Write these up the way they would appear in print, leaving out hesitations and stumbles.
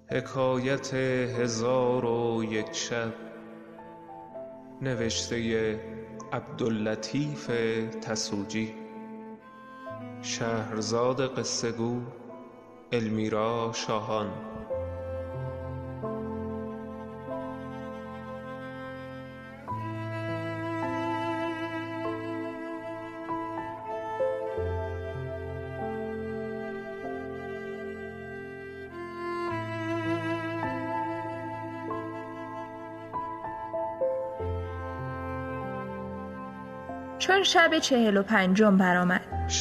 حکایت 1001 شب، نوشته عبداللطیف تسوجی، شهرزاد قصه گو المیرا شاهان. چون شب 45 برآمد،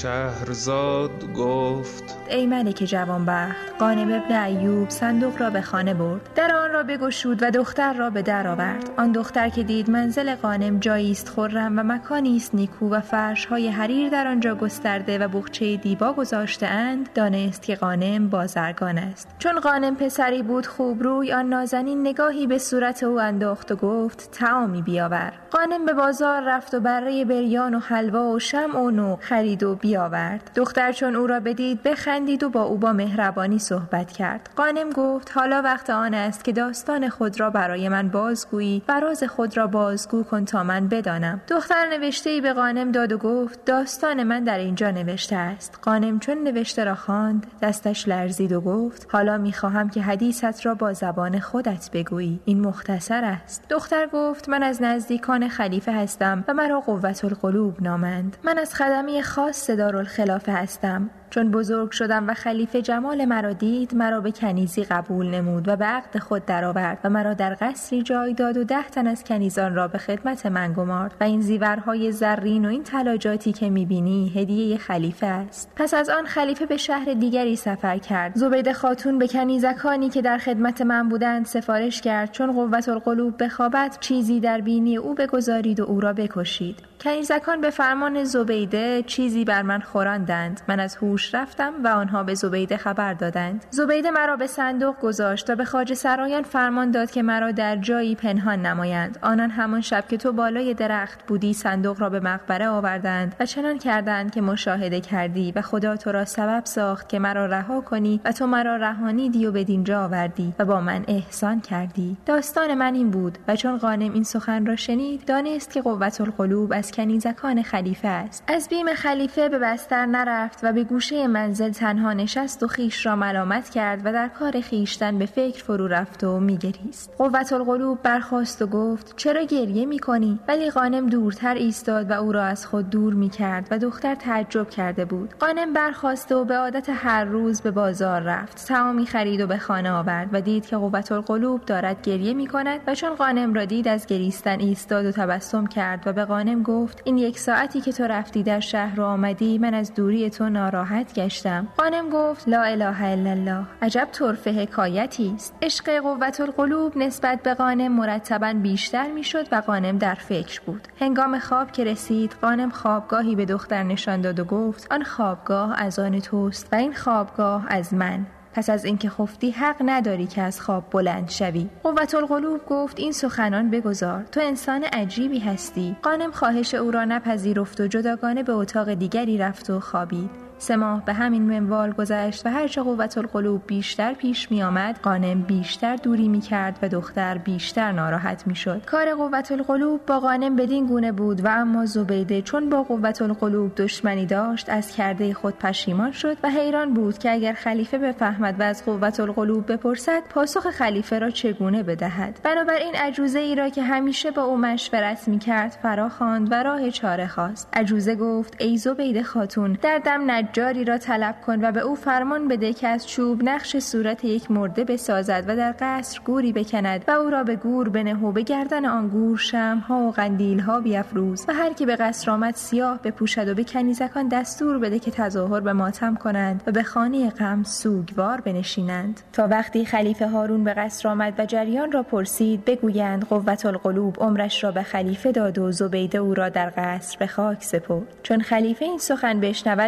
شهرزاد گفت: ای ملک جوانبخت، غانم ابن ایوب صندوق را به خانه برد، در آن را بگشود و دختر را به در آورد. آن دختر که دید منزل غانم جایی است خرم و مکانی است نیکو و فرش‌های حریر در آنجا گسترده و بخچه دیبا گذاشته اند، دانست که غانم بازرگان است. چون غانم پسری بود خوب روی، آن نازنین نگاهی به صورت او انداخت و گفت: طعامی بیاور. غانم به بازار رفت و بره بریان و حلوا و شمع و نوق خرید و بیاورد. دختر چون او را بدید بخندید و با او با مهربانی صحبت کرد. غانم گفت: حالا وقت آن است که داستان خود را برای من بازگویی و راز خود را بازگو کن تا من بدانم. دختر نوشته‌ای به غانم داد و گفت: داستان من در اینجا نوشته است. غانم چون نوشته را خواند دستش لرزید و گفت: حالا می‌خواهم که حدیثت را با زبان خودت بگویی. این مختصر است. دختر گفت: من از نزدیکان خلیفه هستم و مرا قوت القلوب نامند. من از خدمی خاص دارالخلافه هستم. چون بزرگ شدم و خلیفه جمال مرا دید، مرا به کنیزی قبول نمود و به عقد خود درآورد و مرا در قصری جای داد و 10 تن از کنیزان را به خدمت من گمارد و این زیورهای زرین و این طلاجاتی که می‌بینی هدیه خلیفه است. پس از آن خلیفه به شهر دیگری سفر کرد. زبیده خاتون به کنیزکانی که در خدمت من بودند سفارش کرد چون قوت القلوب بخوابد چیزی در بینی او بگذارید و او را بکشید. کنیزکان به فرمان زبیده چیزی بر من خوراندند. من از هوش رفتم و آنها به زبیده خبر دادند. زبیده مرا به صندوق گذاشت و به خواجه سرایان فرمان داد که مرا در جایی پنهان نمایند. آنان همان شب که تو بالای درخت بودی صندوق را به مقبره آوردند و چنان کردند که مشاهده کردی و خدا تو را سبب ساخت که مرا رها کنی و تو مرا رهانیدی و به دینجا آوردی و با من احسان کردی. داستان من این بود و چون غانم این سخن را شنید دانست که قوت القلوب از کنیزکان خلیفه است. از بیم خلیفه به بستر نرفت و به گوشه منزل تنها نشست و خیش را ملامت کرد و در کار خیشتن به فکر فرو رفت و میگریست. قوت القلوب برخاست و گفت: چرا گریه میکنی؟ ولی غانم دورتر ایستاد و او را از خود دور میکرد و دختر تعجب کرده بود. غانم برخاست و به عادت هر روز به بازار رفت. طعامی خرید و به خانه آورد و دید که قوت القلوب دارد گریه میکند و چون غانم را دید از گریستن ایستاد و تبسم کرد و به غانم گفت: این 1 ساعتی که تو رفتی در شهر و آمدی من از دوری تو ناراحت گشتم. غانم گفت: لا اله الا الله، عجب طرفه حکایتی است. عشق قوت القلوب نسبت به غانم مرتباً بیشتر میشد و غانم در فکر بود. هنگام خواب که رسید غانم خوابگاهی به دختر نشان داد و گفت: آن خوابگاه از آن توست و این خوابگاه از من. پس از اینکه خفتی حق نداری که از خواب بلند شوی. قوت القلوب گفت: این سخنان بگذار، تو انسان عجیبی هستی. غانم خواهش او را نپذیرفت و جداگانه به اتاق دیگری رفت و خوابید. 3 ماه به همین منوال گذشت و هرچه قوت القلوب بیشتر پیش می آمد غانم بیشتر دوری می کرد و دختر بیشتر ناراحت می شد. کار قوت القلوب با غانم بدین گونه بود و اما زبیده چون با قوت القلوب دشمنی داشت از کرده خود پشیمان شد و حیران بود که اگر خلیفه بفهمد و از قوت القلوب بپرسد پاسخ خلیفه را چگونه بدهد. بنابراین عجوزه ای را که همیشه با او مشورت می کرد فرا خواند و راه چاره خواست. عجوزه گفت: ای زبیده خاتون، در دم نجاری را طلب کن و به او فرمان بده که از چوب نقش صورت یک مرده بسازد و در قصر گوری بکند و او را به گور بنه و به گردن آن گور شمع‌ها و قندیل‌ها بیفروز و هر کی به قصر آمد سیاه بپوشد و به کنیزکان دستور بده که تظاهر به ماتم کنند و به خانه غم سوگوار بنشینند تا وقتی خلیفه هارون به قصر آمد و جریان را پرسید بگویند قوت القلوب عمرش را به خلیفه داد و زبیده او را در قصر به خاک سپرد. چون خلیفه این سخن بشنود گریان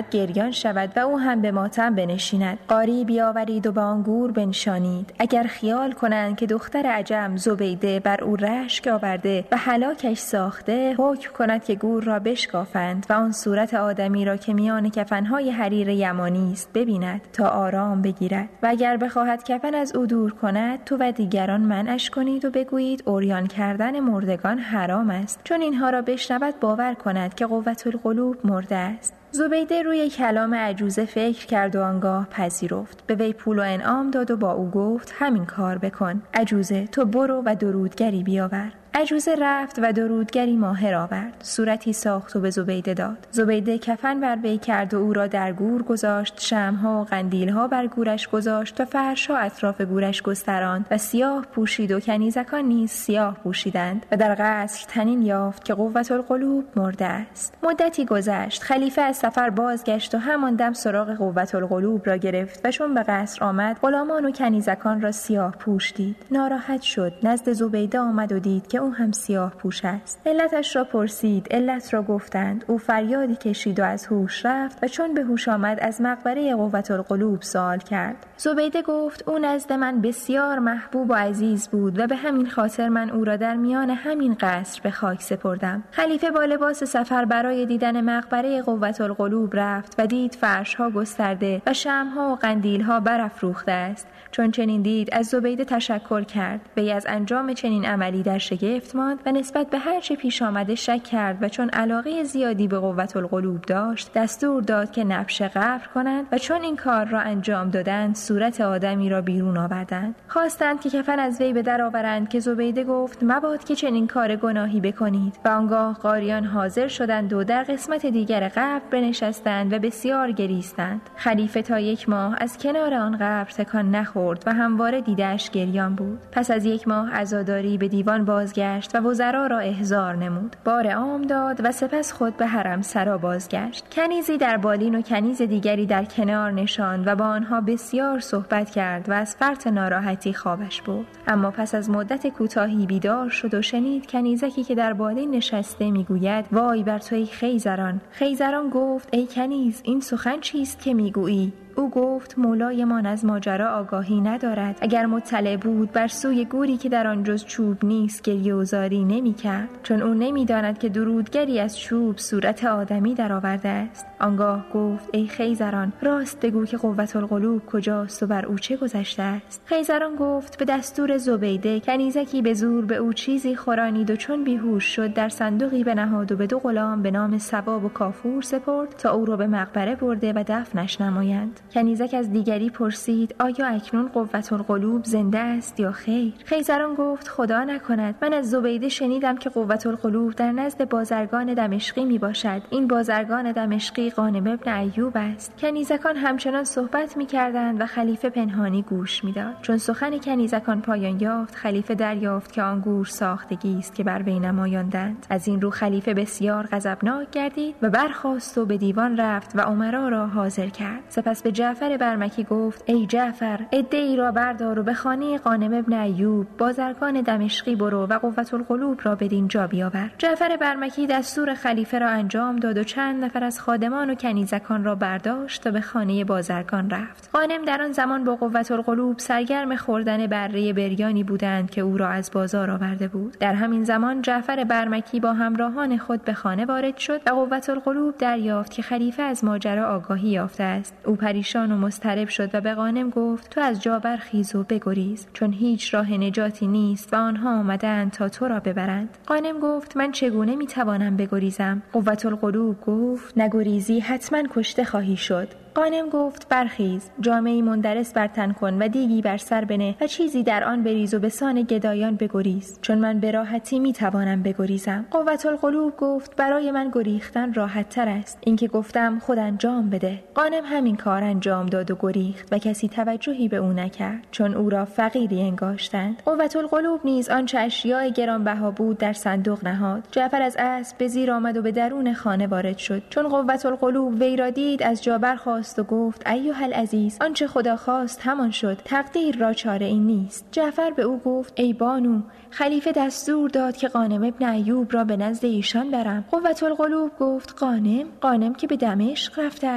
جریان شود و او هم به ماتم بنشیند. قاری بیاورید و به آن گور بنشانید. اگر خیال کنند که دختر عجم زبیده بر او رشک آورده و هلاکش ساخته، حکم کند که گور را بشکافند و آن صورت آدمی را که میان کفنهای حریر یمانی است ببیند تا آرام بگیرد. و اگر بخواهد کفن از او دور کند، تو و دیگران منعش کنید و بگویید عریان کردن مردگان حرام است، چون اینها را بشنود باور کند که قوت القلوب مرده است. زبیده روی کلام عجوزه فکر کرد و آنگاه پذیرفت. به وی پول و انعام داد و با او گفت همین کار بکن. عجوزه تو برو و درودگری بیاور. عجوزه رفت و درودگری ماهر آورد. صورتی ساخت و به زبیده داد. زبیده کفن بر وی کرد و او را در گور گذاشت. شمع‌ها و قندیل‌ها بر گورش گذاشت و فرش‌ها اطراف گورش گستراند و سیاه پوشید و کنیزکان نیز سیاه پوشیدند و در قصر طنین یافت که قوت القلوب مرده است. مدتی گذشت. خلیفه از سفر بازگشت و همان دم سراغ قوت القلوب را گرفت و چون به قصر آمد غلامان و کنیزکان را سیاه پوش دید. ناراحت شد. نزد زبیده آمد و دید که او هم سیاه پوش است. علتش را پرسید. علت را گفتند. او فریادی کشید و از هوش رفت و چون به هوش آمد از مقبره قوت القلوب سوال کرد. زبیده گفت او نزد من بسیار محبوب و عزیز بود و به همین خاطر من او را در میان همین قصر به خاک سپردم. خلیفه با لباس سفر برای دیدن مقبره قوت القلوب رفت و دید فرش‌ها گسترده و شمع‌ها و قندیل‌ها برافروخته است. چون چنین دید از زبیده تشکر کرد. وی از انجام چنین عملی در شگفت ماند و نسبت به هر چه پیش آمده شک کرد و چون علاقه زیادی به قوت القلوب داشت دستور داد که نبش قبر کنند و چون این کار را انجام دادند صورت آدمی را بیرون آوردند. خواستند که کفن از وی به در آورند که زبیده گفت مباد که چنین کار گناهی بکنید. و آنگاه قاریان حاضر شدند و در قسمت دیگر قبر بنشستند و بسیار گریستند. خلیفه تا 1 ماه از کنار آن قبر تکان نخورد و همواره دیدش گریان بود. پس از 1 ماه عزاداری به دیوان بازگشت و وزرا را احضار نمود. بار عام داد و سپس خود به حرم سرا بازگشت. کنیزی در بالین و کنیز دیگری در کنار نشاند و با آنها بسیار صحبت کرد و از فرط ناراحتی خوابش برد. اما پس از مدت کوتاهی بیدار شد و شنید کنیزکی که در بالین نشسته میگوید وای بر توی خیزران. خیزران گفت ای کنیز این سخن چیست که میگویی؟ او گفت مولایمان از ماجرا آگاهی ندارد. اگر مطلع بود بر سوی گوری که در آن جز چوب نیست گریه و زاری نمی کرد، چون او نمی داند که درودگری از چوب صورت آدمی در آورده است. آنگاه گفت ای خیزران راست بگو که قوت القلوب کجاست و بر او چه گذشته است؟ خیزران گفت به دستور زبیده کنیزکی به زور به او چیزی خورانید و چون بیهوش شد در صندوقی بنهاد و به 2 غلام به نام ثواب و کافور سپرد تا او را به مقبره برده و دفنش نمایند. کنیزک از دیگری پرسید آیا اکنون قوت القلوب زنده است یا خیر؟ خیزران گفت خدا نکند. من از زبیده شنیدم که قوت القلوب در نزد بازرگان دمشقی می باشد. این بازرگان دمشقی غانم ابن ایوب است. کنیزکان همچنان صحبت می کردند و خلیفه پنهانی گوش می داد. چون سخن کنیزکان پایان یافت خلیفه دریافت که آن گور ساختگی است که بر وی نمایاندند. از این رو خلیفه بسیار غضبناک گردید و برخاست و به دیوان رفت و امرا را حاضر کرد. سپس به جعفر برمکی گفت ای جعفر عده‌ای را بردار و به خانه غانم ابن ایوب بازرگان دمشقی برو و قوت القلوب را بدین جا بیاور. جعفر برمکی دستور خلیفه را انجام داد و چند نفر از خادمان و کنیزکان را برداشت و به خانه بازرگان رفت. غانم در آن زمان با قوت القلوب سرگرم خوردن بره بریانی بودند که او را از بازار آورده بود. در همین زمان جعفر برمکی با همراهان خود به خانه وارد شد و قوت القلوب دریافت که خلیفه از ماجرا آگاهی یافته است. او پریشان و مضطرب شد و به غانم گفت تو از جا برخیز و بگریز، چون هیچ راه نجاتی نیست و آنها آمدند تا تو را ببرند. غانم گفت من چگونه میتوانم بگریزم؟ قوت القلوب گفت نگریزی حتما کشته خواهی شد. غانم گفت برخیز، جامه‌ای مندرس بر تن کن و دیگی بر سر بنه و چیزی در آن بریز و به سان گدایان بگریز، چون من به راحتی میتوانم بگریزم. قوت القلوب گفت برای من گریختن راحت تر است. این که گفتم خود انجام بده. غانم همین کار انجام داد و گریخت و کسی توجهی به او نکرد، چون او را فقیری انگاشتند. قوت القلوب نیز آنچه اشیاء گرانبها بود در صندوق نهاد. جعفر از اسب به زیر آمد و به درون خانه وارد شد. چون قوت القلوب وی را دید از جا برخاست و گفت ایها العزیز آنچه خدا خواست همان شد، تقدیر را چاره این نیست. جعفر به او گفت ای بانو خلیفه دستور داد که غانم ابن ایوب را به نزد ایشان برم. قوت القلوب گفت غانم که به دمشق رفته است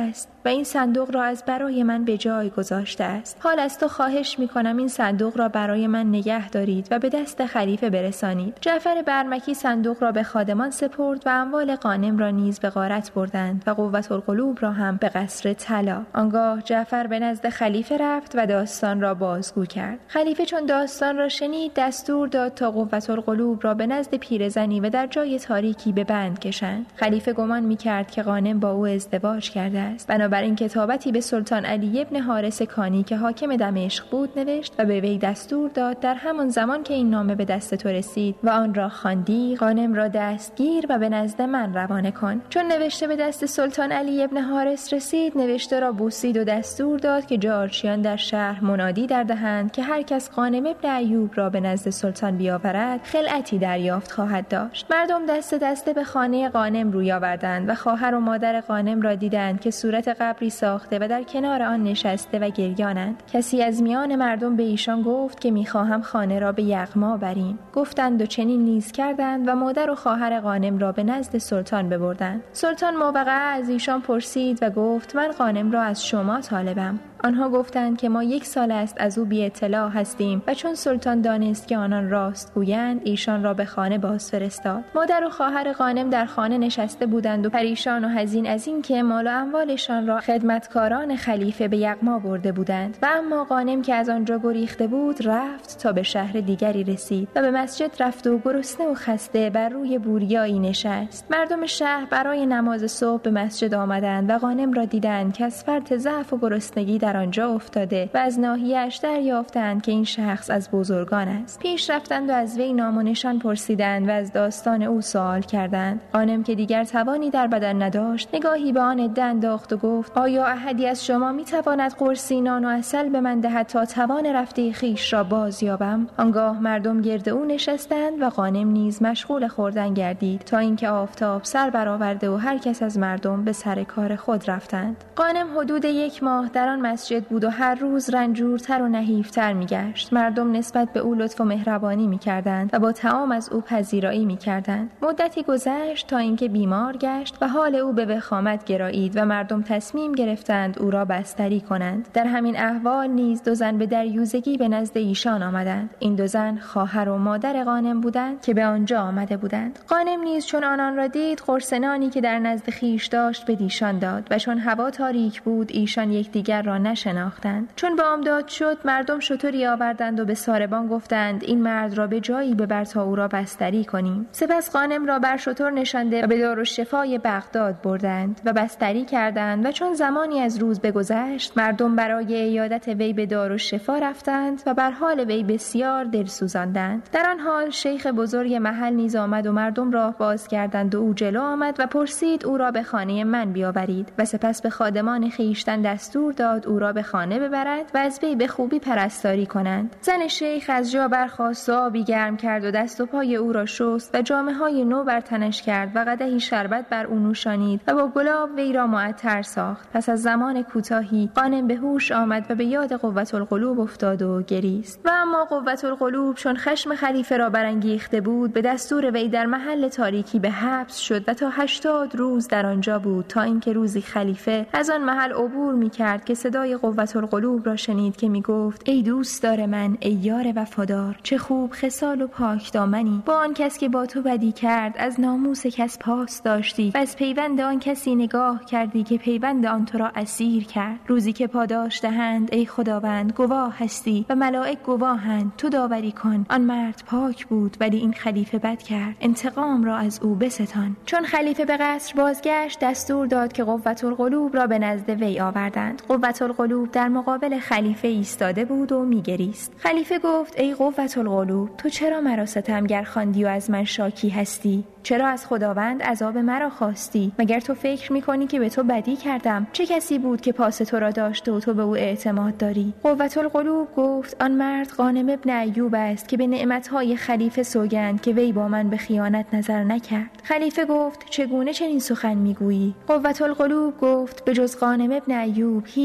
و این صندوق را از برای من به جای گذاشته است. حال از تو خواهش می‌کنم این صندوق را برای من نگه دارید و به دست خلیفه برسانید. جعفر برمکی صندوق را به خادمان سپرد و اموال غانم را نیز به غارت بردند و قوة القلوب را هم به قصر طلا. آنگاه جعفر به نزد خلیفه رفت و داستان را بازگو کرد. خلیفه چون داستان را شنید دستور داد تا قوة القلوب را به نزد پیرزنی و در جای تاریکی به بند کشند. خلیفه گمان می‌کرد که غانم با او ازدواج کرده است. بنابراین کتابتی به سلطان علی ابن حارث کانی که حاکم دمشق بود نوشت و به وی دستور داد در همان زمان که این نامه به دست تو رسید و آن را خواندی غانم را دستگیر و به نزد من روانه کن. چون نوشته به دست سلطان علی ابن حارث رسید نوشته را بوسید و دستور داد که جارچیان در شهر منادی در دهند که هر کس غانم ابن ایوب را به نزد سلطان بیاورد خلعتی دریافت خواهد داشت. مردم دست دسته به خانه غانم روی آوردند و خواهر و مادر غانم را دیدند که صورت قبری ساخته و در کنار آن نشسته و گریانند. کسی از میان مردم به ایشان گفت که می‌خواهم خانه را به یغما بریم. گفتند و چنین نیز کردند و مادر و خواهر غانم را به نزد سلطان ببردند. سلطان موقعه از ایشان پرسید و گفت من غانم را از شما طالبم. آنها گفتند که ما 1 سال است از او بی اطلاع هستیم و چون سلطان دانست که آنان راست گویند ایشان را به خانه باز فرستاد. مادر و خواهر غانم در خانه نشسته بودند و پریشان و حزین از این که مال و اموالشان را خدمتکاران خلیفه به یغما برده بودند و اما غانم که از آنجا گریخته بود رفت تا به شهر دیگری رسید و به مسجد رفت و گرسنه و خسته بر روی بوریایی نشست. مردم شهر برای نماز صبح به مسجد آمدند و غانم را دیدند که از فرط ضعف و گرسنگی در آنجا افتاده و از ناحیه‌اش دریافتند که این شخص از بزرگان است. پیش رفتند و از وی نام و نشان پرسیدند و از داستان او سوال کردند. غانم که دیگر توانی در بدن نداشت نگاهی به آن عده انداخت و گفت آیا احدی از شما میتواند قرصی نان و عسل به من دهد تا توان رفته خویش را بازیابم؟ آنگاه مردم گرد او نشستند و غانم نیز مشغول خوردن گردید تا اینکه آفتاب سر برآورده و هر کس از مردم به سر کار خود رفتند. غانم حدود 1 ماه در آن مسجد بود و هر روز رنجورتر و نحیفتر میگشت. مردم نسبت به او لطف و مهربانی میکردند و با طعام از او پذیرایی میکردند. مدتی گذشت تا اینکه بیمار گشت و حال او به وخامت گرایید و مردم تصمیم گرفتند او را بستری کنند. در همین احوال نیز 2 زن به دریوزگی به نزد ایشان آمدند. این 2 زن خواهر و مادر غانم بودند که به آنجا آمده بودند. غانم نیز چون آنان را دید قرص نانی که در نزد خویش داشت به ایشان داد و چون هوا تاریک بود ایشان یکدیگر را نشناختند. چون بامداد شد مردم شتری آوردند و به ساربان گفتند این مرد را به جایی ببر تا او را بستری کنیم. سپس غانم را بر شتر نشانده و به دارالشفای بغداد بردند و بستری کردند و چون زمانی از روز بگذشت مردم برای عیادت وی به دارالشفا رفتند و بر حال وی بسیار دل سوزاندند. در آن حال شیخ بزرگ محل نیز آمد و مردم راه باز کردند و او جلو آمد و پرسید او را به خانه من بیاورید و سپس به خادمان خویشتن دستور داد او را به خانه ببرد و از وی به خوبی پرستاری کنند. زن شیخ از جا برخاست و آبی گرم کرد و دست و پای او را شست و جامه‌های نو بر تنش کرد و قدحی شربت بر او نوشانید و با گلاب وی را معطر ساخت. پس از زمان کوتاهی غانم به هوش آمد و به یاد قوة القلوب افتاد و گریست. و اما قوة القلوب چون خشم خلیفه را برانگیخته بود به دستور وی در محل تاریکی به حبس شد و تا 80 روز در آنجا بود تا اینکه روزی خلیفه از آن محل عبور می‌کرد که صدای قوة القلوب را شنید که میگفت ای دوستدار من، ای یار وفادار، چه خوب خصال و پاک دامنی. با آن کس که با تو بدی کرد از ناموس کس پاس داشتی و از پیوند آن کسی نگاه کردی که پیوند آن تو را اسیر کرد. روزی که پاداش دهند ای خداوند گواه هستی و ملائک گواهند، تو داوری کن. آن مرد پاک بود ولی این خلیفه بد کرد، انتقام را از او بستان. چون خلیفه به قصر بازگشت دستور داد که قوة القلوب را به نزد وی آوردند. قوة القلوب در مقابل خلیفه ایستاده بود و میگریست. خلیفه گفت ای قوة القلوب، تو چرا مرا ستمگر خواندی و از من شاکی هستی؟ چرا از خداوند عذاب مرا خواستی؟ مگر تو فکر میکنی که به تو بدی کردم؟ چه کسی بود که پاس تو را داشته و تو به او اعتماد داری؟ قوة القلوب گفت آن مرد غانم ابن ایوب است که به نعمتهای خلیفه سوگند که وی با من به خیانت نظر نکرد. خلیفه گفت چگونه چنین سخن میگویی؟ قوة القلوب گفت به جز غانم ابن ایوب هیچ کس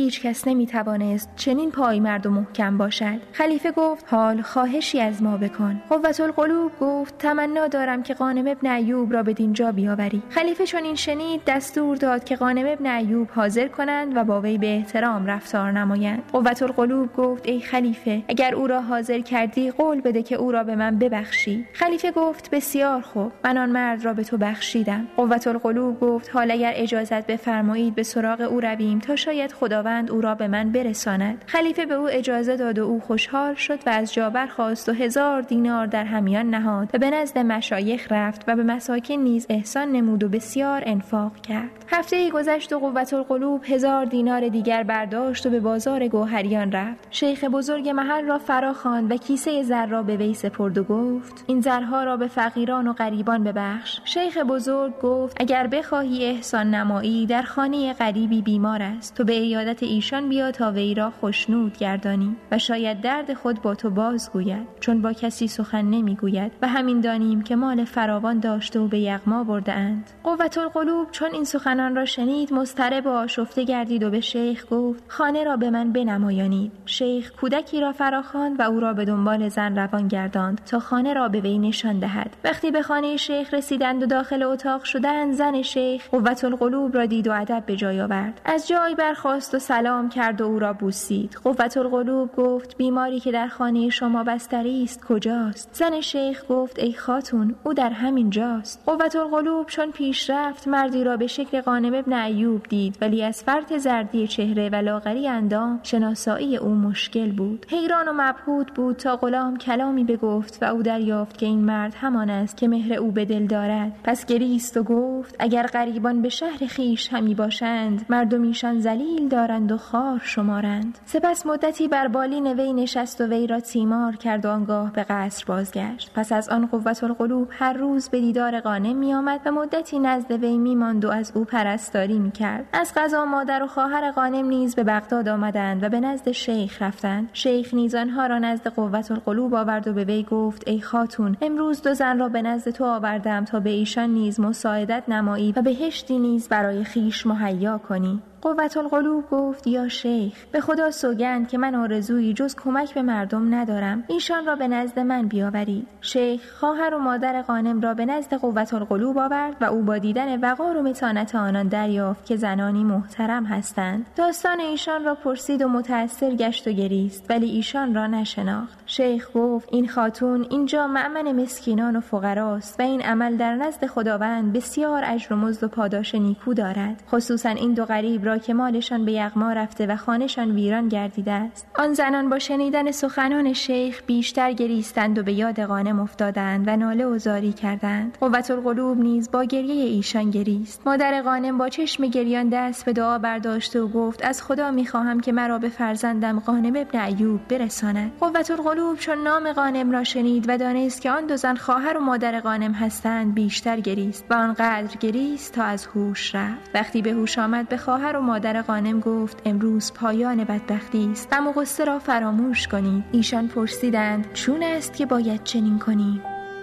کس نمیتوانست چنین پایمرد و محکم باشد. خلیفه گفت حال خواهشی از ما بکن. قوةالقلوب گفت تمنا دارم که غانم ابن ایوب را به دینجا بیاوری. خلیفه چون این شنید دستور داد که غانم ابن ایوب حاضر کنند و با وی به احترام رفتار نمایند. قوةالقلوب گفت ای خلیفه اگر او را حاضر کردی قول بده که او را به من ببخشی. خلیفه گفت بسیار خوب، من آن مرد را به تو بخشیدم. قوةالقلوب گفت حال اگر اجازت بفرمایید به سراغ او رویم تا شاید خداوند او را به من برساند. خلیفه به او اجازه داد و او خوشحال شد و از جا برخاست و 1000 دینار در همیان نهاد و به نزد مشایخ رفت و به مساکین نیز احسان نمود و بسیار انفاق کرد. هفته‌ای گذشت و قوةالقلوب 1000 دینار دیگر برداشت و به بازار گوهریان رفت. شیخ بزرگ محل را فرا خواند و کیسه زر را به وی سپرد و گفت این زرها را به فقیران و غریبان ببخش. شیخ بزرگ گفت اگر بخواهی احسان نمایی در خانه غریبی بیمار است تو به عیادت ایشان بیا تا وی را خوشنود گردانی و شاید درد خود با تو بازگوید، چون با کسی سخن نمیگوید و همین دانیم که مال فراوان داشته و به یغما برده اند. قوةالقلوب چون این سخنان را شنید مضطرب و آشفته گردید و به شیخ گفت خانه را به من بنمایانید. شیخ کودکی را فراخواند و او را به دنبال زن روان گرداند تا خانه را به وی نشان دهد. وقتی به خانه شیخ رسیدند و داخل اتاق شدند زن شیخ قوةالقلوب را دید و ادب به جای آورد. از جای برخاست و سلام کرد و او را بوسید. قوةالقلوب گفت بیماری که در خانه شما بستری است کجاست؟ زن شیخ گفت ای خاتون او در همین جاست. قوةالقلوب چون پیش رفت مردی را به شکل غانم ابن ایوب دید ولی از فرط زردی چهره و لاغری اندام شناسایی او مشکل بود. حیران و مبهوت بود تا غلام کلامی بگفت و او دریافت که این مرد همان است که مهر او به دل دارد. پس گریست و گفت اگر غریبان به شهر خیش همی باشند مردمیشان ذلیل دارند و خوار شمارند. سپس مدتی بر بالین وی نشست و وی را تیمار کرد و آنگاه به قصر بازگشت. پس از آن قوةالقلوب هر روز به دیدار غانم می آمد و مدتی نزد وی می ماند و از او پرستاری می کرد. از قضا مادر و خواهر غانم نیز به بغداد آمدند و به نزد شیخ رفتند. شیخ نیز آنها را نزد قوةالقلوب آورد و به وی گفت ای خاتون امروز 2 زن را به نزد تو آوردم تا به ایشان نیز مساعدت نمایی و بهشتی نیز برای خیش مهیا کنی. قوةالقلوب گفت یا شیخ به خدا سوگند که من آرزویی جز کمک به مردم ندارم، ایشان را به نزد من بیاورید. شیخ خواهر و مادر غانم را به نزد قوةالقلوب آورد و او با دیدن وقار و متانت آنان دریافت که زنانی محترم هستند. داستان ایشان را پرسید و متأثر گشت و گریست ولی ایشان را نشناخت. شیخ گفت این خاتون اینجا مأمن مسکینان و فقراست و این عمل در نزد خداوند بسیار اجر و مزد و پاداش نیکو دارد، خصوصا این 2 غریب را که مالشان به یغما رفته و خانهشان ویران گردیده است. آن زنان با شنیدن سخنان شیخ بیشتر گریستند و به یاد غانم افتادند و ناله و زاری کردند. قوةالقلوب نیز با گریه ایشان گریست. مادر غانم با چشم گریان دست به دعا برداشته و گفت از خدا میخواهم که مرا به فرزندم غانم ابن ایوب برساند. قوةالقلوب چون نام غانم را شنید و دانست که آن 2 زن خواهر و مادر غانم هستند بیشتر گریست و آنقدر گریست تا از هوش رفت. وقتی به هوش آمد به خواهر و مادر غانم گفت امروز پایان بدبختی است، غم و غصه را فراموش کنید. ایشان پرسیدند چون است که باید چنین کنیم؟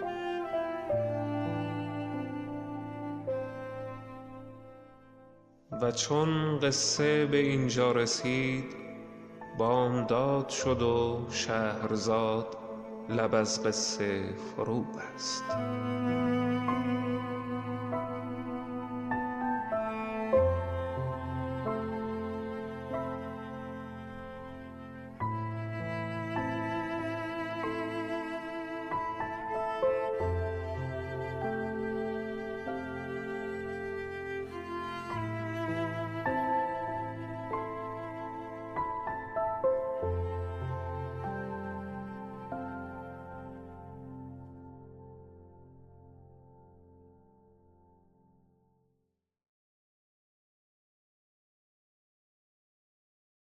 و چون قصه به اینجا رسید بامداد شد و شهرزاد لب از قصه فرو بست.